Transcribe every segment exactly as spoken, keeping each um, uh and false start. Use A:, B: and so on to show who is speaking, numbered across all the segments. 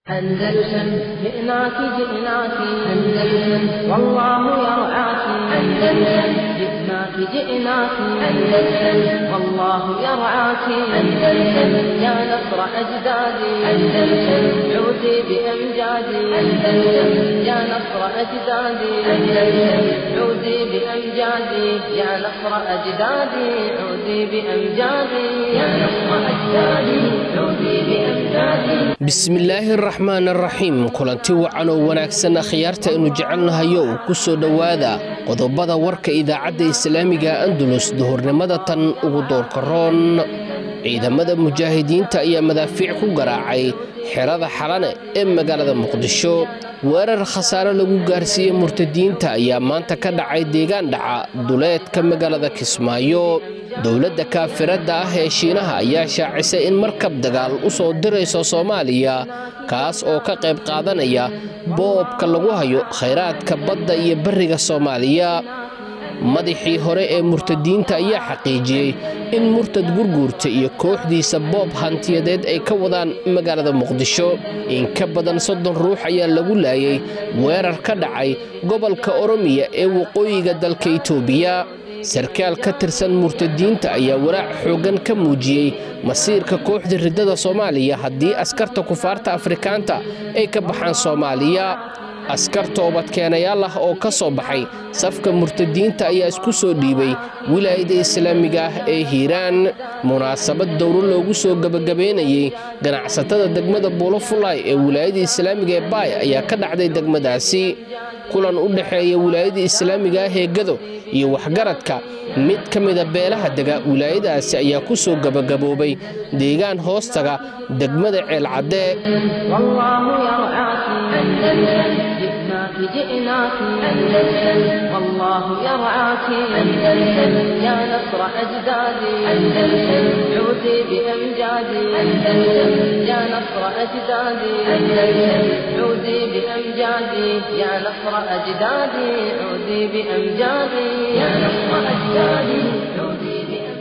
A: أندلسن جئناك جئناك أندلسن والله يرعاك أندلسن جئناك جئناك أندلسن والله يرعاك أندلسن يا نصر أجدادي أندلسن عودي بأمجادي أندلسن يا نصر أجدادي أندلسن عودي بأمجادي يا نصر أجدادي عودي بأمجادي يا نصر أجدادي عودي بأمجادي
B: بسم الله الرحمن الرحيم kulanti wacan oo wanaagsan khiyaarta inu jecelnahayo ku soo dhawaada qodobada warka idaacadda islaamiga Andalus duhurnimada tan ugu doorka roon ciidamada mujaahidiinta ayaa madaafiic ku garaacay xerada xalane ee magaalada Muqdisho weerar khasaare lagu gaarsiiyay murtadiinta ayaa maanta ka dhacay deegaan dhaca duleedka magaalada Kismaayo dawladda kaafirada ah ee Shiinaha ayaa shaacisay in markab dagaal u soo dirayso Soomaaliya kaas oo ka qayb qaadanaya boobka lagu hayo kheyraadka badda iyo bariga Soomaaliya madaxii hore ee murtadiinta ayaa xaqiijiyay in murtad gurguurta iyo kooxdiisa boob hantiyadeed ay ka wadaan magaalada Muqdisho in ka badan soddon ruux ayaa lagu laayay weerar ka dhacay gobolka Oromiya ee waqooyiga dalka Itoobiya sarkaal ka tirsan murtadiinta ayaa walaac xoogan ka muujiyay masiirka kooxda ridada Soomaaliya haddii askarta kufaarta Afrikaanta ay ka baxaan Soomaaliya askar toobad keenayaal ah oo ka soo baxay safka murtadiinta ayaa isku soo dhiibay wilaayada islaamiga ah ee Hiiraan munaasabad dowro loogu soo gabagabeynayay ganacsatada degmada Buulafulay ee wilaayada islaamiga ee Baay ayaa ka dhacday degmadaasi kulan u dhaxeeya wilaayada islaamiga ah ee Gado iyo waxgaradka mid kamida beelaha dega wilaayadaasi ayaa ku soo gabagaboobay deegaan hoostaga degmada Ceelcadde
A: والله يرعاك أندلسن جئناك جئناك أندلسن والله يرعاك أندلسن يا نصر أجدادي أندلسن عودي بأمجادي أندلسن يا نصر أجدادي أندلسن عودي بأمجادي يا نصر أجدادي عودي بأمجادي يا نصر أجدادي عودي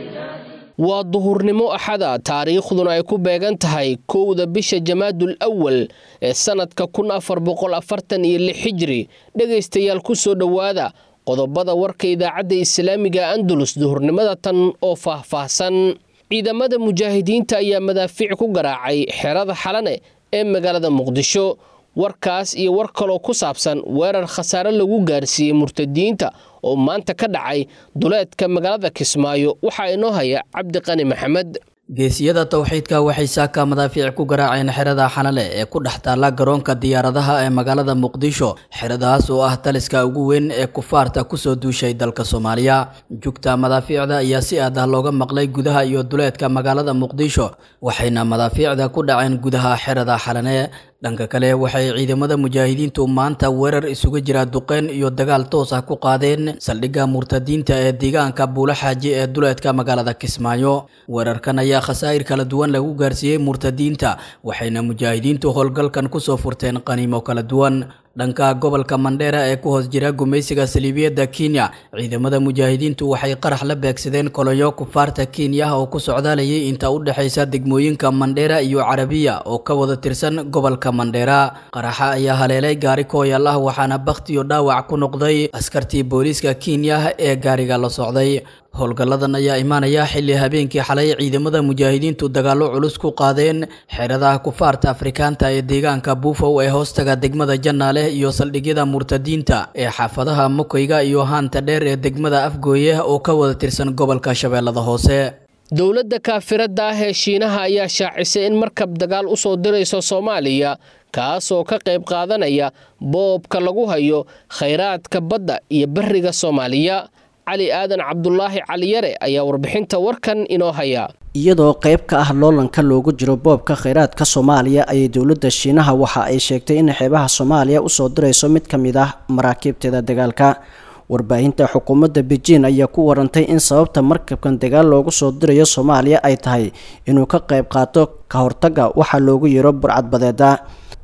B: waa duhurnimo axada taariikhduna ay ku beegan tahay kowda bisha Jamaadul Awwal ee sanadka kun afar boqol afartan iyo lix hijri dhageystayaal ku soo dhawaada qodobada warka idaacadda islaamiga Andalus duhurnimada tan oo faahfaahsan ciidamada mujaahidiinta ayaa madaafiic ku garaacay xerada xalane ee magaalada Muqdisho warkaas iyo war kale ku saabsan weerar khasaare lagu gaarsiiyay murtadiinta oo maanta ka dhacay duleedka magaalada Kismaayo waxa inoo haya Cabdi Qani Maxamed
C: geesiyada tawxiidka waxay saaka madaafiic ku garaaceen xerada xalale ee ku dhex taala garoonka diyaaradaha ee magaalada Muqdisho xeradaas oo ah taliska ugu weyn ee kufaarta ku soo duushay dalka Soomaaliya jugta madaafiicda ayaa si aad ah looga maqlay gudaha iyo duleedka magaalada Muqdisho waxayna madaafiicda ku dhaceen gudaha xerada xalane dhanka kale waxay ciidamada mujaahidiintu maanta weerar isugu jira duqeen iyo dagaal toos ah ku qaadeen saldhigga murtadiinta ee deegaanka Buulaxaaji ee duleedka magaalada Kismaayo weerarkan ayaa khasaa'ir kala duwan lagu gaarsiiyay murtadiinta waxayna mujaahidiintu howlgalkan ku soo furteen qaniimo kala duwan dhanka gobolka Mandera ee ku hoos jira gumaysiga Saliibiyada Kenya ciidamada mujaahidiintu waxay qarax la beegsadeen kolonyo kufaarta Kenya oo ku socdaalayay inta u dhaxaysa degmooyinka Mandera iyo Carabiya oo ka wada tirsan gobolka Mandera qaraxa ayaa haleelay gaari kooyal ah waxaana baqti iyo dhaawac ku noqday askartii booliska Kenya ee gaariga la socday howlgalladan ayaa imaanaya xilli habeenkii xalay ciidamada mujaahidiintu dagaalo culus ku qaadeen xeradaha kufaarta Afrikaanta ee deegaanka Buufow ee hoostaga degmada Jannaale iyo saldhigyada murtadiinta ee xaafadaha Mukoyga iyo Haanta Dheer ee degmada Afgooye oo ka wada tirsan gobolka Shabeellada Hoose
B: dawladda kaafirada ah ee Shiinaha ayaa shaacisay in markab dagaal u soo dirayso Soomaaliya kaas oo ka qayb qaadanaya boobka lagu hayo kheyraadka badda iyo bariga Soomaaliya Ali Aadan Cabdullaahi Cali Yare ayaa warbixinta warkan inoo haya
D: iyadoo qayb ka ah loolanka loogu jiro boobka kheyraadka Soomaaliya ay dawladda Shiinaha waxa ay sheegtay in xeebaha Soomaaliya u soo dirayso mid kamid ah maraakiibteeda dagaalka warbaahinta xukuumadda Beijing ayaa ku warantay in sababta markabkan dagaal loogu soo dirayo Soomaaliya ay tahay inuu ka qayb qaato ka hortagga waxa loogu yeero burcad badeeda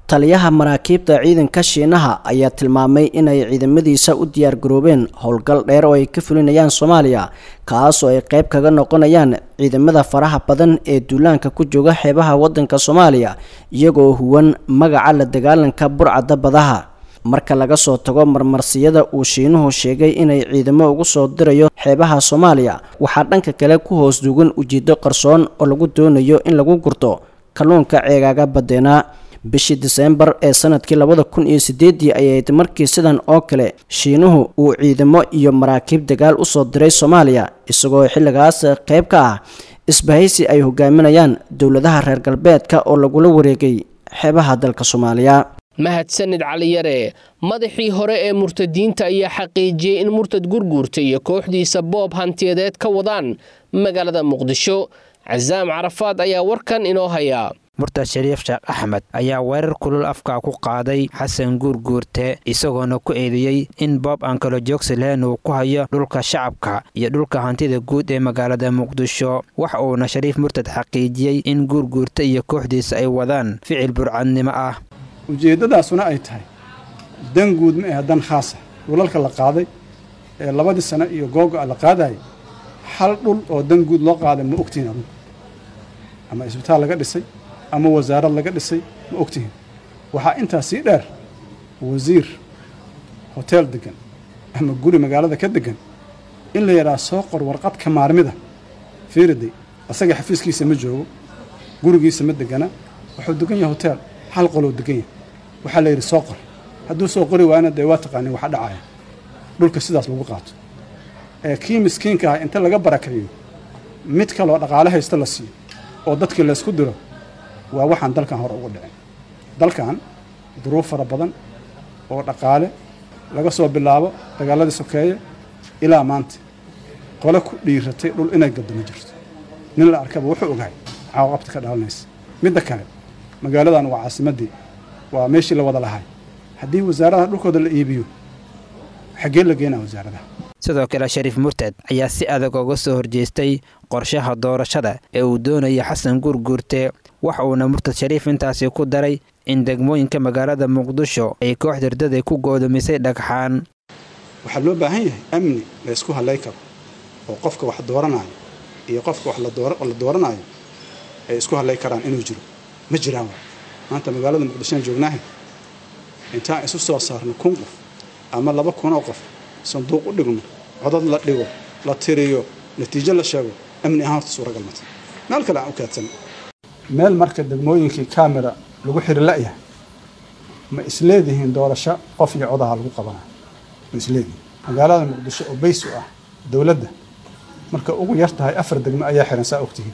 D: taliyaha maraakiibta ciidanka Shiinaha ayaa tilmaamay inay ciidamadiisa u diyaar garoobeen howlgal dheer oo ay ka fulinayaan Soomaaliya kaas oo ay qayb kaga noqonayaan ciidamada faraha badan ee duulaanka ku jooga xeebaha wadanka Soomaaliya iyagoo huwan magaca la dagaalanka burcadda badaha marka laga soo tago marmarsiyada uu Shiinuhu sheegay inay ciidamo ugu soo dirayo xeebaha Soomaaliya waxaa dhanka kale ku hoos duugan ujeedo qarsoon oo lagu doonayo in lagu gurto kalluunka ceegaaga badeena bishii December ee sanadkii labada kun iyo sideed ayay markii sidan oo kale Shiinuhu uu ciidamo iyo maraakiib dagaal u soo diray Soomaaliya isagoo xilligaas qayb ka ah isbahaysi ay hogaaminayaan dawladaha reer galbeedka oo lagu la wareegay xeebaha dalka Soomaaliya.
B: mahadsanid cali yare madaxii hore ee murtadiinta ayaa xaqiijiyay in murtad gurguurta iyo kooxdiisa boob hantiyadeed ka wadaan magaalada Muqdisho. Cazaam Carafaad ayaa warkan inoo haya.
E: murtad Shariif Sheekh Axmed ayaa weerar kulul afka ku qaaday Xasan Gurguurte isagoona ku eedeeyay in boob aan kala joogsi lahayn uu ku hayo dhulka shacabka iyo dhulka hantida guud ee magaalada Muqdisho. waxa uuna Shariif murtad xaqiijiyay in Gurguurte iyo kooxdiisa ay wadaan ficil burcadnimo ah
F: ujeedadaasuna ay tahay dan guud ma ah dan khaas ah dhulalka la qaaday ee labadii sano iyo googa la qaaday hal dhul oo dan guud loo qaaday ma ogtiin ama isbitaal laga dhisay ama wasaarad laga dhisay ma ogtiin waxa inta si dheer wasiir hotel degan ama guri magaalada ka degan in la yiraahdo soo qor warqad ka maarmida fiiriday asaga xafiiskiisa ma joogo gurigiisa ma degana wuxuu degan yahay hotel hal qolo degan yahay waxa la yiri soo qor hadduu soo qori waana day waa taqaanay waxa dhacaya dhulka sidaas lagu qaato ee kii miskiinka ah inta laga barakayo mid kale oo dhaqaale haysta la siiyo oo dadkii la isku diro waa waxaan dalkan hore ugu dhicin dalkan duruuf fara badan oo dhaqaale laga soo bilaabo dagaaladii sokeeye ilaa maanta qolo ku dhiiratay dhul inay gadamo jirto nin la arkaba wuxuu ogahay caawaqabta ka dhalanaysa midda kale magaaladan waa caasimadii waa meeshii la wada lahay haddii wasaaradaha dhulkooda la iibiyo xagee la geenaa wasaaradaha.
E: sidoo kale Shariif Murtad ayaa si adag uga soo horjeestay qorshaha doorashada ee uu doonayay Xasan Gurguurte. waxa uuna Murtad Shariif intaasi ku daray in degmooyinka magaalada Muqdisho ay koox dardada ku go'doomisay dhagxaan.
F: waxaa loo baahan yahay amni la isku halay karo oo qofka wax dooranayo iyo qofka wax la dooro la dooranayo ay isku halay karaan inuu jiro ma jiraan. maanta magaalada Muqdisho joognahay inta isu soo saarno kun qof ama laba kun oo qof sanduuq u dhigno codad la dhigo la tiriyo natiijo la sheego amni ahaan suuragal ma tahay meel kale aan u kaadsan meel marka degmooyinkii camera lagu xiri la'yahay ma isleedihiin doorasho qof iyo codaha lagu qabanayo ma isleedihiin magaalada Muqdisho oo baysu ah dawladda marka ugu yar tahay afar degmo ayaa xiran saa ogtihiin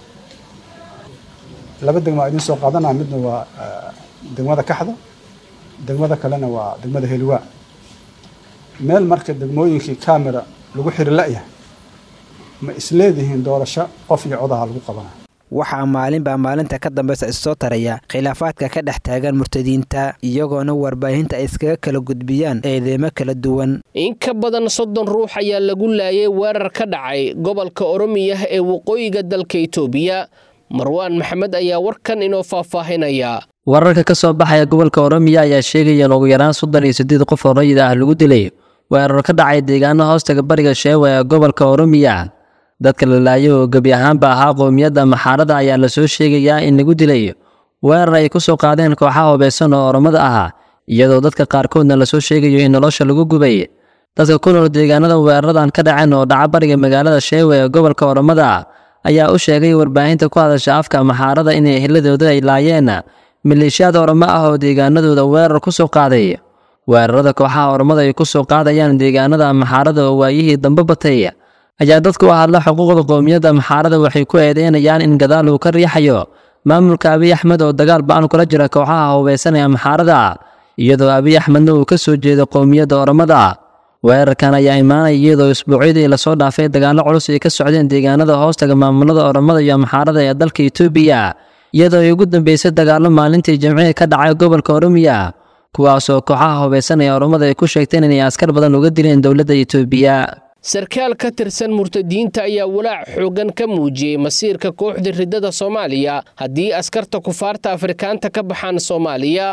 F: laba degmo idin soo qaadanaa midna waa degmada Kaxda degmada kalena waa degmada Helwa meel marka degmooyinkii camera lagu xiri la'yahay ma isleedihiin doorasho qof iyo codaha lagu qabanayo.
E: waxaa maalinba maalinta ka dambaysa isoo taraya khilaafaadka ka dhex taagan murtadiinta iyagoona warbaahinta iskaga kala gudbiyaan eedeymo kala duwan.
B: in ka badan soddon ruux ayaa lagu laayay weerar ka dhacay gobolka Oromiya ee waqooyiga dalka Itoobiya. Marwaan Maxamed ayaa warkan inoo faahfaahinaya.
G: wararka ka soo baxaya gobolka Oromiya ayaa sheegaya in ugu yaraan soddon iyo siddeed qof oo rayid ah lagu dilay weerar ka dhacay deegaano hoostaga bariga Sheewa ee gobolka Oromiya. dadka la laayay oo gabi ahaanba ahaa qowmiyadda Maxaarada ayaa la soo sheegayaa in lagu dilay weerar ay ku soo qaadeen kooxaha hubeysan oo Oromada ah iyadoo dadka qaarkoodna la soo sheegayo in nolosha lagu gubay. dadka ku nool deegaanada weeraradan ka dhaceen oo dhaca bariga magaalada Sheewa ee gobolka Oromada ayaa u sheegay warbaahinta ku hadasha afka Maxaarada in eheladooda ay laayeen maleeshiyada Oromo ah oo deegaanadooda weerar ku soo qaaday. weerarada kooxaha Oromada ay ku soo qaadayaan deegaanada Maxaarada oo waayihii dambe batay ayaa dadku u hadla xuquuqda qowmiyadda Maxaarada waxay ku eedeynayaan in gadaal uu ka riixayo maamulka Abiy Ahmed oo dagaal ba'an kula jira kooxaha hubeysan ee Maxaarada iyadoo Abiy Ahmed uu ka soo jeedo qowmiyadda Oromada. weerarkan ayaa imaanaya iyadoo isbuucyadii la soo dhaafay dagaalo culus ay ka socdeen deegaanada hoostaga maamulada Oromada iyo Maxaarada ee dalka Itoobiya iyadoo ay ugu dambeysay dagaalo maalintii Jimcaha ka dhacay gobolka Oromiya kuwaas oo kooxaha hubeysan ee Oromada ay ku sheegteen inay askar badan uga dileen dawladda Itoobiya.
B: sarkaal ka tirsan murtadiinta ayaa walaac xoogan ka muujiyay masiirka kooxda ridada Soomaaliya haddii askarta kufaarta Afrikaanta ka baxaan Soomaaliya.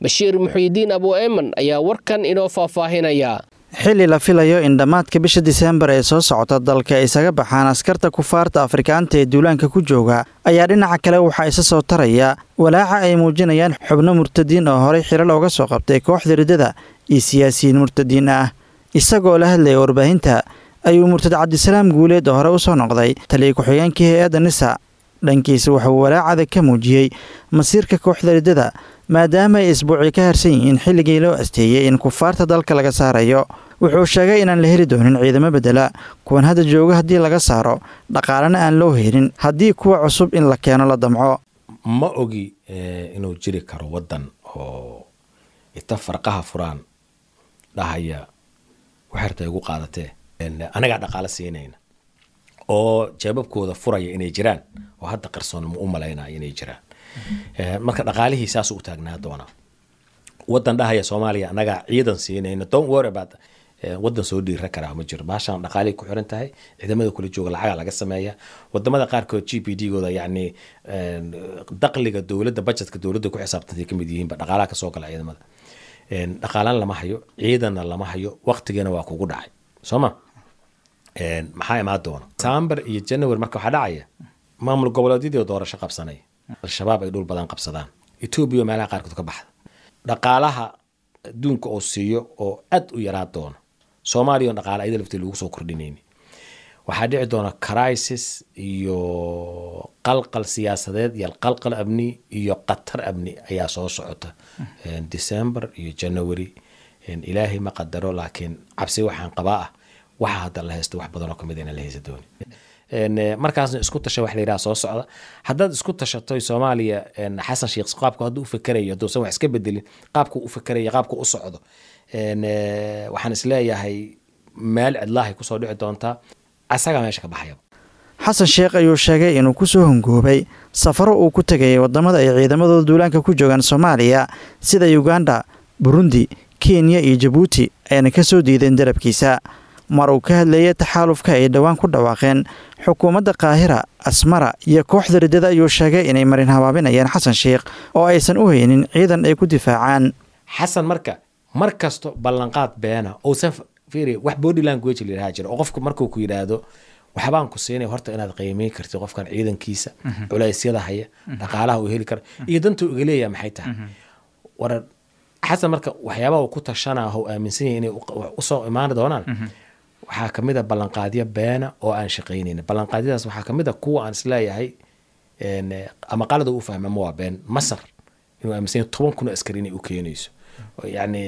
B: bashiir muxyidiin abu ayman ayaa warkan inoo faahfaahinaya.
H: xilli la filayo in dhammaadka bisha Diseembar ee soo socota dalka ay isaga baxaan askarta kufaarta Afrikaanta ee duulaanka ku jooga ayaa dhinaca kale waxa isa soo taraya walaaca ay muujinayaan xubno murtadiin oo horey xilal uga soo qabtay kooxda ridada iyo siyaasiyiin murtadiin ah. isagoo la hadlay warbaahinta ayuu murtad Cabdisalaam Guuleed hore u soo noqday taliye ku-xigeenkii hay'adda Nisa. dhankiisa wuxuu walaacada ka muujiyay masiirka kooxda ridada maadaama ay isbuuci ka harsan yihiin xilligii loo asteeyay in kufaarta dalka laga saarayo. wuxuu sheegay inaan la heli doonin ciidamo bedela kuwan hadda jooga haddii laga saaro dhaqaalana aan loo helin haddii kuwa cusub in la keeno la damco.
I: ma ogi inuu jiri karo wadan oo ita farqaha furaan dhahaya waxartay ugu qaadatee anaga dhaqaale siinayna oo jeebabkooda furaya inay jiraan oo hadda qarsoon u maleynaa inay jiraan. marka dhaqaalihiisaas u taagnaa doona wadan dhahaya Soomaaliya anaga ciidan siinayna don't worry about wadan soo dhiira kara ma jiro baashan dhaqaalihi ku xiran tahay ciidamada kula jooga lacag laga sameeyaa wadamada qaar kood G P D-gooda yani dakhliga dawladda budgetka dawladda ku xisaabtantay kamid yihiin ba dhaqaalaha ka soo gala ciidamada dhaqaalan lama hayo ciidanna lama hayo waqtigeena waa kugu dhacay Sooma een maxay ma doona December iyo January marka waxa dhacaya maamul goboleedyada doorasho qabsanay al-shabaab ay dhul badan qabsadaan Ethiopia meelaha qaar ka baxda dhaqaalaha adduunka oo siiyo oo aad u yaraa doona Soomaaliya dhaqaale ay dalabtay lagu soo kordhinayni waxa dhici doona crisis iyo qalqal siyaasadeed iyo qalqal amni iyo qatar amni ayaa soo socota December iyo January in Ilaahay ma qadaro laakiin cabsi waxaan qabaa waxa hadda la haysto wax badan oo kamid ah in la haysto dooni een markaasna isku tasha wax la yiraahdo soo socda haddaad isku tashato Soomaaliya een Xasan Sheekh qaabka haduu u fikirayo doosan wax iska bedelin qaabku u fikirayo qaabku u socdo een waxaan isleeyahay meel cidlaahay ku soo dhici doonta asaga meesha ka baxaya.
H: Xasan Sheekh ayuu sheegay inuu ku soo hongoobay safaro uu ku tagay wadamada ay ciidamadooda duulaanka ku joogan Soomaaliya sida Uganda, Burundi, Kenya iyo Djibouti ayna ka soo diideen darabkiisa. mar uu ka hadlayay taxaalufka ay dhawaan ku dhawaaqeen xukuumadda Qaahira, Asmara iyo kooxda ridada ayuu sheegay inay marin habaabinayaan Xasan Sheekh oo aysan u haynin ciidan ay ku difaacaan.
I: Xasan marka markasto ballanqaad beena oo saf fiiri wax body language leeyahay jira oo qofku markuu ku yiraahdo waxbaan ku siinay horta inaad qiimeyn kartid qofkan ciidankiisa culeysyada haya dhaqaalaha uu heli karo iyo dantu uga leeyahay maxay tahay war Xasan marka waxyaabaha ku tashanaa oo aaminsan yahay inay u soo imaan doonaan waxaa kamid ah ballanqaadyo beena oo aan shaqeynayna ballanqaadyadaas waxaa kamid ah kuwa aan isleeyahay een ama qalad uu fahmo ma waa been Masar inuu aaminsan toban kun askari inay u keenayso yani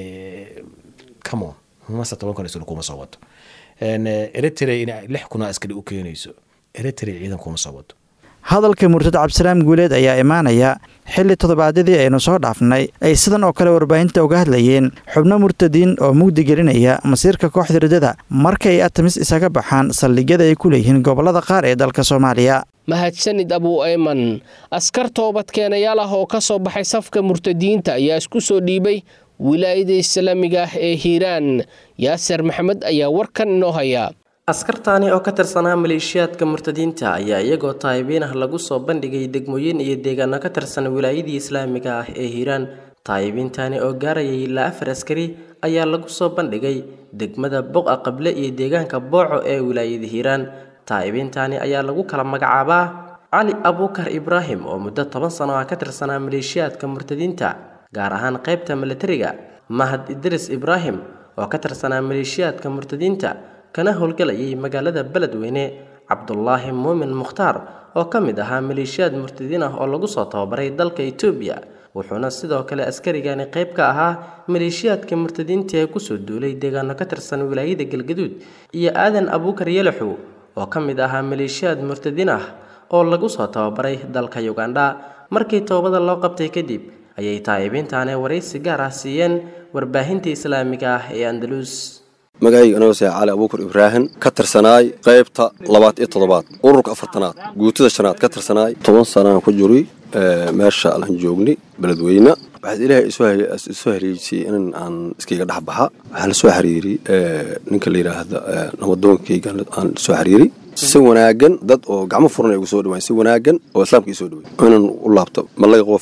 I: come on Masar toban kun askari kuma soo wato een Eritrea inay lix kun askari u keenayso Eritrea ciidan kuma soo wato.
H: hadalka murtad Cabdisalaam Guuleed ayaa imaanaya xilli toddobaadadii aynu soo dhaafnay ay sidan oo kale warbaahinta uga hadlayeen xubno murtadiin oo mugdi gelinaya masiirka kooxda ridada marka ay atamis isaga baxaan saldhigyada ay ku leeyihiin gobolada qaar ee dalka Soomaaliya.
B: mahadsanid Abu Ayman askar toobad keenayaal ah oo ka soo baxay safka murtadiinta ayaa isku soo dhiibay wilaayada Islaamiga ah ee Hiiraan. Yaasir Maxamed ayaa warkan inoo haya.
J: askartaani oo ka tirsanaa maleeshiyaadka murtadiinta ayaa iyagoo taayibiin ah lagu soo bandhigay degmooyin iyo deegaano ka tirsan wilaayadii Islaamiga ah ee Hiiraan. taayibiintaani oo gaarayay ilaa afar askari ayaa lagu soo bandhigay degmada Boqa Qable iyo deegaanka Booco ee wilaayada Hiiraan. taayibiintaani ayaa lagu kala magacaabaa Cali Abuukar Ibraahim oo muddo toban sano ah ka tirsanaa maleeshiyaadka murtadiinta gaar ahaan qaybta militariga, Mahad Idris Ibraahim oo ka tirsanaa maleeshiyaadka murtadiinta kana howlgalayay magaalada Beledweyne, Cabdullaahi Muumin Mukhtaar oo ka mid ahaa maleeshiyaad murtadiin ah oo lagu soo tababaray dalka Itoobiya wuxuuna sidoo kale askarigani qayb ka ahaa maleeshiyaadka murtadiinta ee ku soo duulay deegaano ka tirsan wilaayada Galgaduud iyo Aadan Abuukar Yalaxu oo ka mid ahaa maleeshiyaad murtadiin ah oo lagu soo tababaray dalka Uganda. markii toobada loo qabtay kadib ayay taayibiintaani wareysi gaar ah siiyeen warbaahinta Islaamiga ah ee Andalus.
K: magacayga anoo say Cali Abuukar Ibraahim ka tirsanaay qaybta labaad iyo toddobaad ururka afartanaad guutada shanaad ka tirsanaay toban sano ku jiray meesha aan joogni Beledweyne waxaad ilaahay isoo hariisay in aan iskiga dhaxbaxa waxaan soo xiriiri ninka la yiraahdo nabadoonkayga aan soo xiriiri si wanaagan dad oo gacmo furan ay ugu soo dhawaan si wanaagan oo islaamka soo dhawaan inaan u laabto ma laga qofaay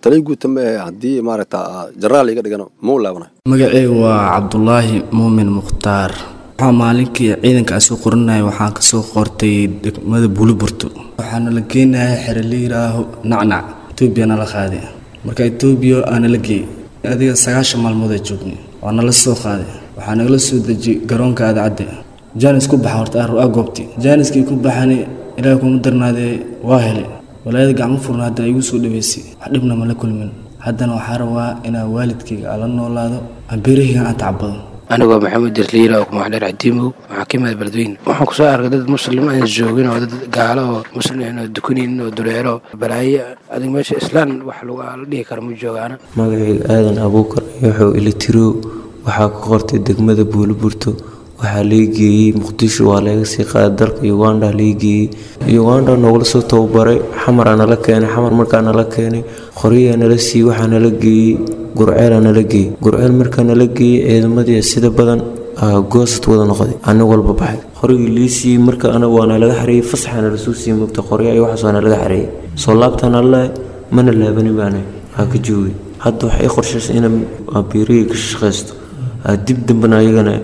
K: talay guud tambe haddii maaragta jaraal iga dhigano ma u laabanayo
L: magacaygu waa cabdulaahi muumin mukhtaar waxaa maalinkii ciidankaasi u qoranaya waxaan kasoo qortay degmada buuliburto waxaana la geenaya xero la yiraaho nacnac etoobiyana la qaaday marka etoobiya aana la geeyey adiga sagaashan maalmood ay joognay waana la soo qaaday waxaa nagala soo dejiyey garoonka aadacadde jaanis ku baxa horta arru goobtii jaaniskii ku baxani ilaahay kuma darnaadee waa helay walaayada gacmo furna hadda igu soo dhaweysay wax dhibna ma la kulmin haddana waxaa rabaa inaa waalidkayga ala noolaado aan beerahayga aan tacbado
M: anigoo maxamed dirliira oo kuma dheer cadiimo waxaa ka mid balweyn waxaan ku soo arkay dad muslim aan joogin oo dad gaalo oo muslim oo dukunin oo dureero balaayo adig meesha islaan wax lagu la dhigi karo ma joogaana
N: magacayga aadan abuukar wuxuu ilitiro waxaa ku qortay degmada buuliburto waxaa laga geeyey muqdisho waa laga sii qaaday dalka uganda laga geeyey uganda noogula soo tababaray xamar nala keenay xamar markaa nala keenay qoryaa nala siiyey waxaa nala geeyey gurceel nala geeyey gurceel markaa nala geeyey ciidamadii sida badan goosad wada noqday aniga walba baxay qorigii lii siiyey marka anaga waana laga xareeyey fasaxana lasoo siiyey mugta qorya iyo waxaas waana laga xareeyey soo laabtana alle mana laabanin baana aa ka joogay hadda waxay qorshaysay inaan beerihii ka shaqaysto dib dambana ayagana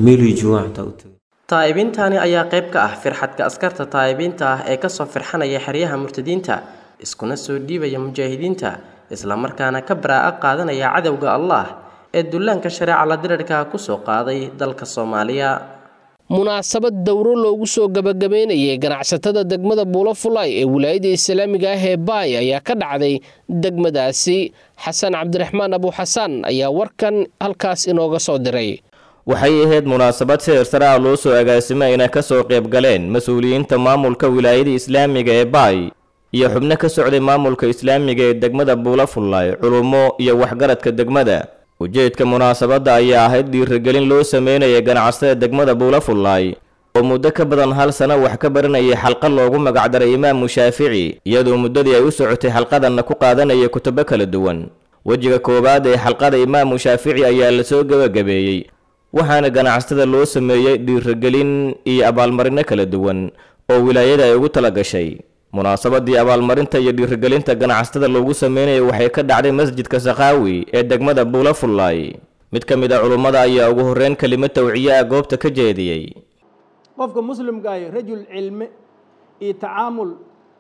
J: taa'ibiintani ayaa qayb ka ah firxadka askarta taa'ibiinta ah ee kasoo firxanaya xeryaha murtadiinta iskuna soo dhiibaya mujaahidiinta islamarkaana ka baraa'a qaadanaya cadowga allah ee dullaanka shareeca la dirarka kusoo qaaday dalka Soomaaliya.
B: munaasabad dowro loogu soo gabagabeynayay ganacsatada degmada Buulafulay ee wilaayada Islaamiga ah ee Baay ayaa ka dhacday degmadaasi. Xasan Cabdiraxmaan Abu Xasan ayaa warkan halkaas inooga soo diray.
O: waxay ahayd munaasabad si heersare ah loo soo agaasimay inay ka soo qayb galeen mas'uuliyiinta maamulka wilaayada Islaamiga ee Baay iyo xubno ka socday maamulka Islaamiga ee degmada Buulafulay culumo iyo waxgaradka degmada. ujeedka munaasabada ayaa ahayd dhiirigelin loo sameeyay ganacsatada degmada Buulafulay oo muddo ka badan hal sano wax ka baranayay xalqad loogu magac daray Imaam Shaafici iyadoo muddadii ay u socotay xalqadan ku qaadanayay kutubo kala duwan. wajiga koobaad ee xalqada Imaam Shaafici ayaa la soo gabagabeeyay waxaana ganacsatada loo sameeyay dhiirigelin iyo abaalmarino kala duwan oo wilaayada ay ugu tala gashay. munaasabadii abaalmarinta iyo dhiirigelinta ganacsatada loogu sameeyay waxay ka dhacday masjidka Saqaawi ee degmada Buulafulay. mid ka mid ah culimada ayaa ugu horreyn kelimad tawciye ah goobta ka jeediyay.
P: qofka muslimka ah rajul cilmi iyo tacaamul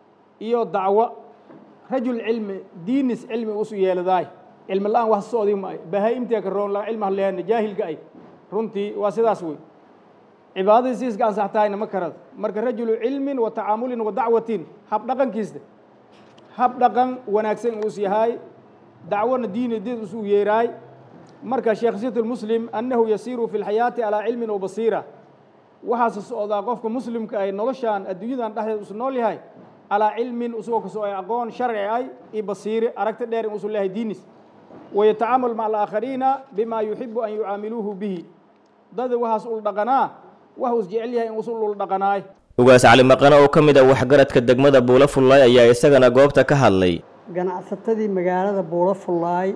P: iyo dacwo rajul cilmi diinis cilmi usu yeeladay cilmi la'aan wax soo odimay bahaimtiga ka roon la cilmaha leeyahay jaahilka ay runtii waa sidaas way cibaadadiisa iska ansaxtaayna ma karad marka rajul cilmin wa tacaamulin wa dacwatin hab dhaqankiisa hab dhaqan wanaagsan uu yahay dacwana diineed uu yeeray marka shakhsiyatul muslim annahu yasiru fil hayati ala ilmin wa basira waxa soo qofka muslimka ay noloshaan adduunyadan dhaxdeed u nool yahay ala ilmin usoo ka soo aqoon sharci ay iyo basiire aragti dheer uu soo leeyahay diinis ويتعامل مع الآخرين بما يحب أن يعاملوه به dad waxaas ul dhaqanaa wax uu jecel yahay in uu ul dhaqanaay.
O: ugaas cali maqana oo kamid ah waxgaradka degmada Buulafulay ayaa isagana goobta ka hadlay.
Q: ganacsatadii magaalada Buulafulay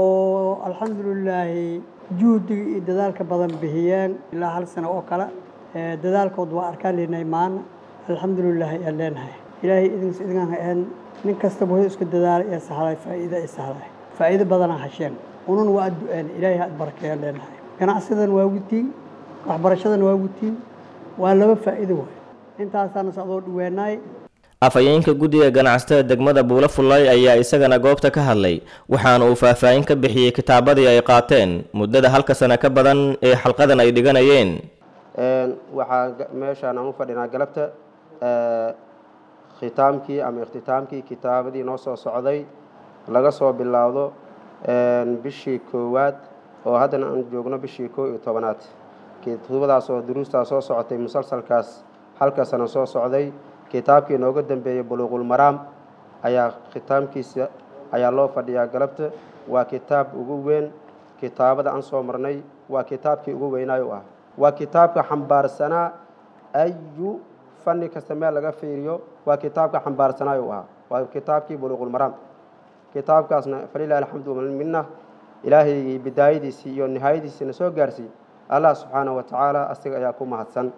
Q: oo alxamdulillah juhdiga iyo dadaalka badan bixiyeen ilaa hal sano oo kale dadaalkood waa arkaan leeyahay maan alxamdulillah ay leenahay ilaahay idin sidaan aan nin kasta buu isku dadaal iyo sahlay faa'iido ay sahlay faa'iido badan hasheen unun waa du'aan ilaahay aad barakeeyo leenahay ganacsidan waa gutiin waxbarashadan waa gutiin waa laba faa'iido way intaasana soo dhaweynay.
O: afayeenka guddiga ganacsatada degmada Buulafulay ayaa isagana goobta ka hadlay waxaana uu faahfaahin ka bixiyay kitaabadii ay qaateen muddada halka sano ka badan ee xalqadan ay dhiganayeen.
R: een waxa meeshaan aan u fadhinaa galabta ee khitaamkii ama iftitaamkii kitaabadii noo soo socday laga soo bilaawdo een bishii koowaad oo haddana aan joogno bishii koow iyo tobanaad kitaabadaas oo duruusta soo socotay musalsalkaas halka sano soo socday kitaabkii nooga dambeeyay buluuqul maraam ayaa khitaamkiisa ayaa loo fadhiyaa galabta waa kitaab ugu weyn kitaabada aan soo marnay waa kitaabkii ugu weynaayo ah waa kitaabka xambaarsanaa ayu fanni kasta meel laga fiiriyo waa kitaabka xambaarsanaayo ah waa kitaabkii buluuqul maraam kitaabkaasna falilahi alxamdu wal minna ilaahay bidaayadiisii iyo nihaayadiisina soo gaarsiiyay allah subhanahu wa ta'ala asiga ayaa ku mahadsan.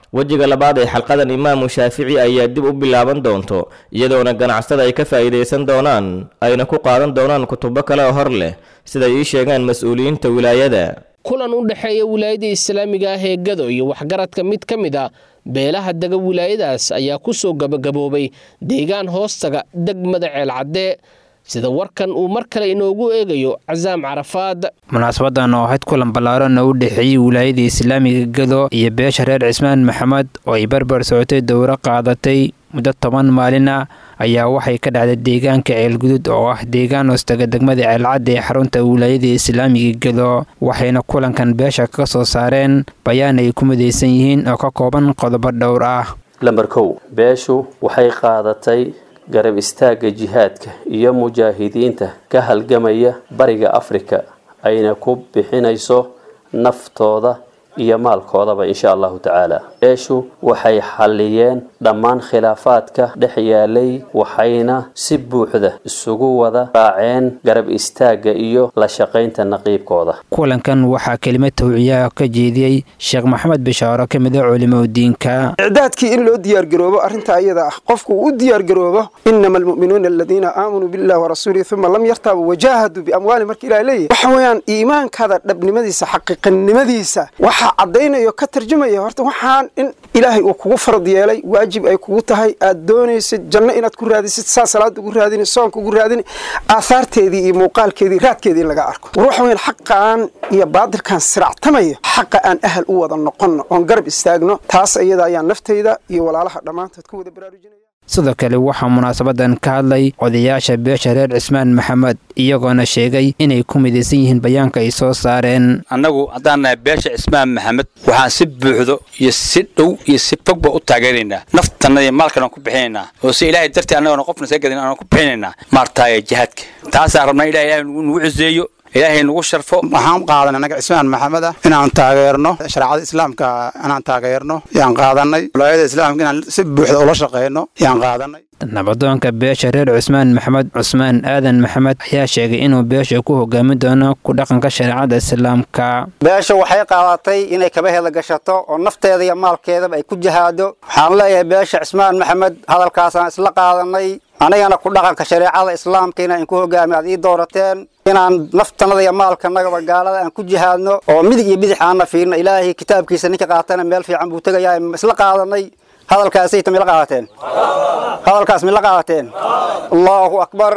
O: wejiga labaad ee xalqadan imaamu shaafici ayaa dib u bilaaban doonto iyadoona ganacsada ay ka faa'iidaysan doonaan ayna ku qaadan doonaan kutubo kale oo hor leh siday ii sheegaan mas-uuliyiinta wilaayada.
B: kulan u dhexeeya wilaayada islaamiga ah ee Gado iyo waxgaradka mid ka mid ah beelaha daga wilaayadaas ayaa ku soo gabagaboobay deegaan hoostaga degmada Ceelcadde sida warkan uu mar kale inoogu eegayo Cazaam Carafaad.
E: munaasabadan oo ahayd kulan ballaaran oo u dhexeeyay wilaayada islaamiga Gado iyo beesha reer Cismaan Maxamed oo ay barbar socotay dowra qaadatay muddo toban maalin ah ayaa waxay ka dhacday deegaanka Ceelgudud oo ah deegaan hoostaga degmada Ceelcadde ee xarunta wilaayada islaamiga Gado waxayna kulankan beesha ka soo saareen bayaan ay ku midaysan yihiin oo ka kooban qodobo dhowr ah.
S: lambar kow beeshu waxay qaadatay garab istaaga jihaadka iyo mujaahidiinta ka halgamaya bariga Afrika ayna ku bixinayso naftooda iyo maalkoodaba insha Allah taala. beeshu waxay xaliyeen dhammaan khilaafaadka dhex yaalay waxayna si buuxda isugu wada raaceen garab istaaga iyo la shaqaynta naqiibkooda.
E: kulankan waxaa kelimad tawciya ka jeediyay Sheekh Maxamed Bishaaro ka mid ah culimada diinka.
T: icdaadkii in loo diyaar garoobo arinta ayada ah qofku uu diyaar garoobo innamal mu'minuuna alladheena aamanu billahi wa rasuulihi thumma lam yartabu wajahadu bi amwali markii ilaahay leeyahay waxa weeyaan iimaankada dhabnimadiisa xaqiiqnimadiisa waxa cadeynayo ka tarjumaya horta waxaan in ilaahay uu kugu farad yeelay waajib ay kugu tahay aad doonaysid janno inaad ku raadisid saa salaad ugu raadin soonka ugu raadin aasaarteedii iyo muuqaalkeedii raadkeedii laga arko ruux weyn xaqaan iyo baadilkan siractamaya xaqa aan ahal u wada noqon oo garab istaagno taas ayada ayaa naftayda iyo walaalaha dhamaantood ku wada baraarujinaya.
E: sidoo kale waxaa munaasabadan ka hadlay odayaasha beesha reer Cismaan Maxamed iyagoona sheegay inay ku midaysan yihiin bayaanka ay soo saareen.
U: annagu haddaan nahay beesha Cismaan Maxamed waxaan si buuxdo iyo si dhow iyo si fogba u taageeraynaa naftanada iyo maalkana ku bixinaynaa oo si ilaahay dartii annagoo qofna seegadin aan ku bixinaynaa maartaay jihaadka taasaan rabnaa ilaahay nagu ciseeyo ilaahay nagu sharfo.
V: waxaan qaadanay anaga Cismaan Maxamed ah inaan taageerno shariicada islaamka inaan taageerno yaan qaadanay wilaayada islaamka inaan si buuxda ula shaqeyno yaan qaadanay.
E: nabadoonka beesha reer Cismaan Maxamed Cusmaan Aadan Maxamed ayaa sheegay inuu beesha ku hogaamin doono ku dhaqanka shariicada islaamka.
W: beesha waxay qaadatay inay kaba hela gashato oo nafteeda iyo maalkeedaba ay ku jihaado. waxaan leeyahay beesha Cismaan Maxamed hadalkaasaan isla qaadanay anagana ku dhaqanka shariicada islaamka inaan ku hogaamiyo aad ii doorateen inaan naftanada iyo maalkanaga gaalada aan ku jihaadno oo midig iyo bidix aan fiirno ilaahay kitaabkiisa ninka qaatana meel fiican buu tagayaa isla qaadanay. hadalkaasay tamil qaateen hadalkaas mil qaateen Allahu akbar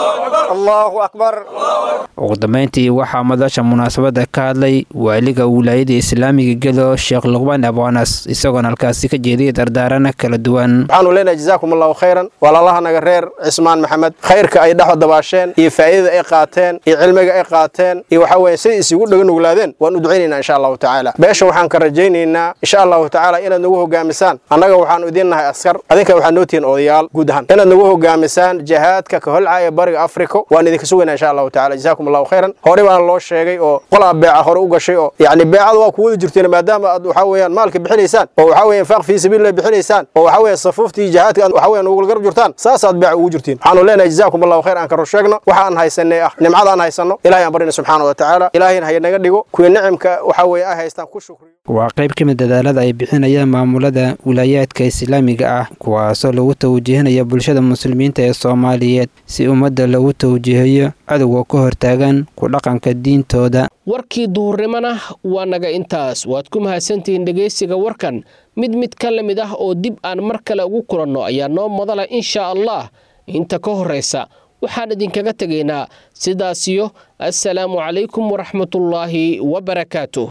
W: Allahu akbar.
E: ugu dambeyntii waxaa madasha munaasabada ka hadlay waaliga wilaayada islaamiga Gado Sheekh Luqmaan Abu Anas isagoona halkaasi ka jeediyay dardaarana kala duwan.
X: waxaanu leenahay jazaakumullahu khayran walaalaha naga reer Cismaan Maxamed khayrka ay dhaxo dabaasheen iyo faa'iidada ay qaateen iyo cilmiga ay qaateen iyo waxa weeye si isugu dhagan nuglaadeen waan u duceynaynaa insha Allah taala. beesha waxaan ka rajaynaynaa insha Allah taala inaad nagu hogaamisaan annaga waxaan idin nahay askar adinka waxaan noo tiin odayaal guud ahaan inaad nagu hogaamisaan jihaadka ka holcaya bariga Afrika waan idinka sugaynaa insha Allah taala. jazaakumullahu khayran. hore baan loo sheegay oo qolaa beeca hore u gashay oo yaani beecada waa ku wada jirteen maadaama aad waxa weeyaan maalka bixinaysaan oo waxa weeyaan faaq fi sabiilillah bixinaysaan oo waxa weeyaan safuftii jihaadka waxa weeyaan ugu garab jirtaan saasaad beec ugu jirtiin. waxaanu leenahay jazaakumullahu khayran ka rusheegno waxaan haysanay ah nimcada aan haysano ilaahay aan barina subhanahu wa ta'ala ilaahayna hay naga dhigo kuwa nicimka waxa weeyaan ay haystaan ku shukriyo.
E: waa qayb ka mid dadaalada ay bixinayaan maamulada wilaayadka islaamiga ah kuwaasoo lagu tawjiihinayo bulshada muslimiinta ee Soomaaliyeed si ummadda lagu tawjiihayo cadowga ka hortaagan ku dhaqanka diintooda.
B: warkii duhurnimana waa naga intaas waad ku mahadsantihiin dhageysiga warkan mid mid ka lamid ah oo dib aan mar kale ugu kulanno ayaa noo madala insha Allah. inta ka horeysa waxaan idinkaga tegaynaa sidaas iyo assalaamu calaykum waraxmatullaahi wabarakaatuh.